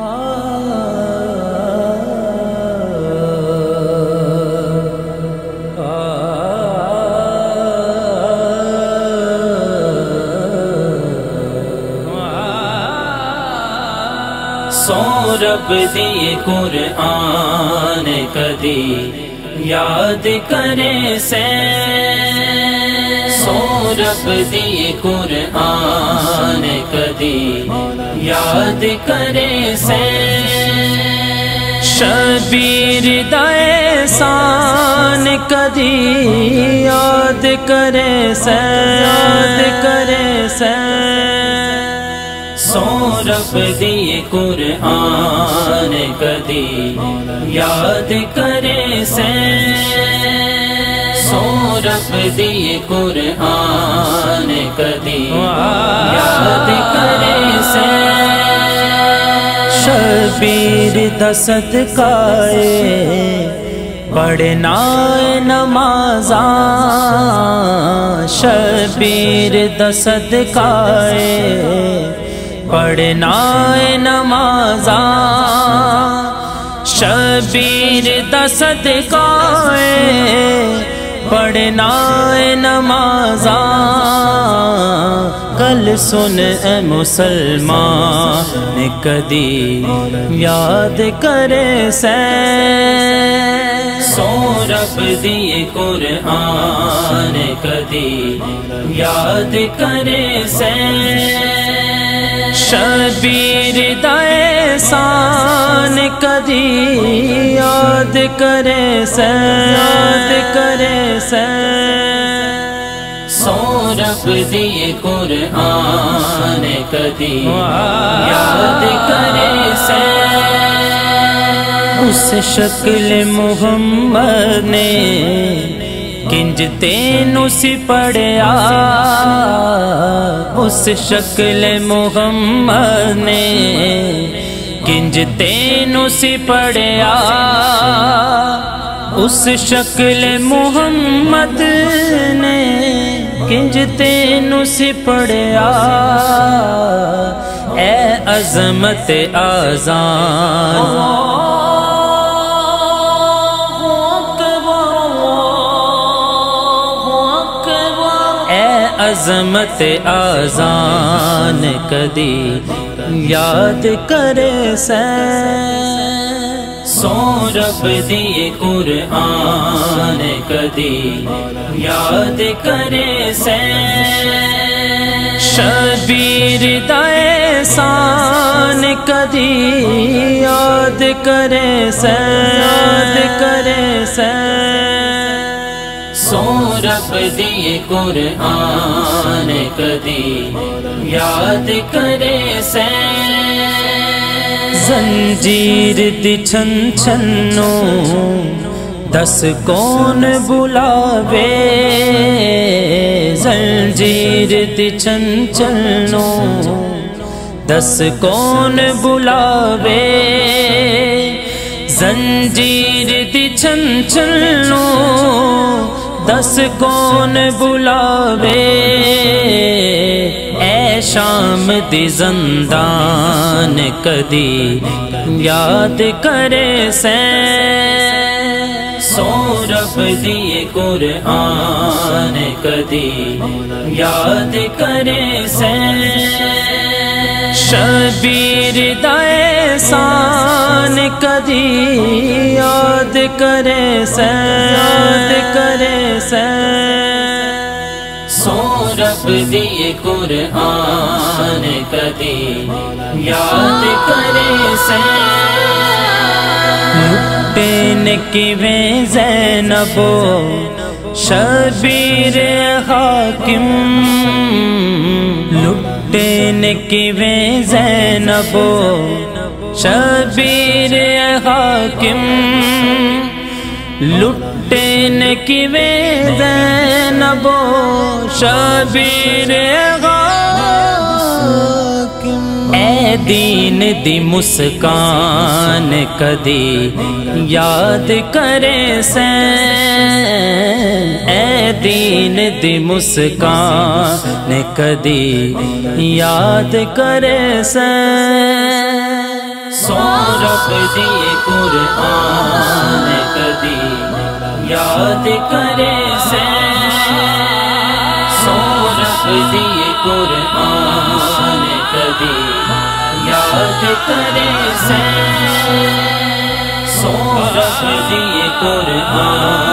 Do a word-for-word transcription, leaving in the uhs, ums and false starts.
سو رب دی قرآن کدی یاد کرے سے، سو رب دی قرآن کدی یاد کرے سے، شبیر دا احسان کدی یاد کرے سے، یاد کرے سے، سو رب دی قرآن کدی یاد کرے سے، سو رب دی قرآن کدی یاد کرے سے، شبیر دا صدقائے پڑھنا نمازاں، شبیر دا صدقائے پڑھنا نمازاں، شبیر دا صدقائے پڑھنا نمازاں، کل سن اے مسلمان کدی یاد کرے سے، سو رب دی قرآن کدی یاد کرے سے، شبیر دا احسان کدی یاد کرے سے، یاد کرے سے، سو رب دی قرآن کدی یاد کرے سے، اس شکل محمد نے کنج تینوں سی پڑھیا، اس شکل محمد نے کنج تینوں سی پڑھیا، اس شکل محمد نے کنج تینوں سی پڑھیا، اے عظمت آذان عظمت آذان کدی یاد کرے سے، سو رب دی قرآن کدی یاد کرے سے، شبیر دا احسان کدی یاد کرے سے، یاد کرے سے، سو رب دی قرآن کدی یاد کرے سے، زنجیر دی چھن چھنو دس کون بلاوے، زنجیر دی چھن چھنو دس کون بلاوے، زنجیر دی چھن چھنو دس کون بلاوے، اے شام دی زندان کدی یاد کرے سے، سو رب دی قرآن کدی یاد کرے سے، شبیر دا احسان کدی یاد کرے سے، یاد کرے سے، سو رب دی قرآن کدی یاد کرے سے، لٹین کیویں زینبو شبیر حاکم، لٹین کیویں زینبو شبیر حاکم، لٹین کیویں زینبو شبیر حاکم، اے دین دی مسکان کدی یاد کرے سے، اے دین دی مسکان کدی یاد کرے سے، سو رب دیے قرآن کدی یاد کرے سے سو رب دیے قرآن کدی یاد کرے سے سو رب دیے قرآن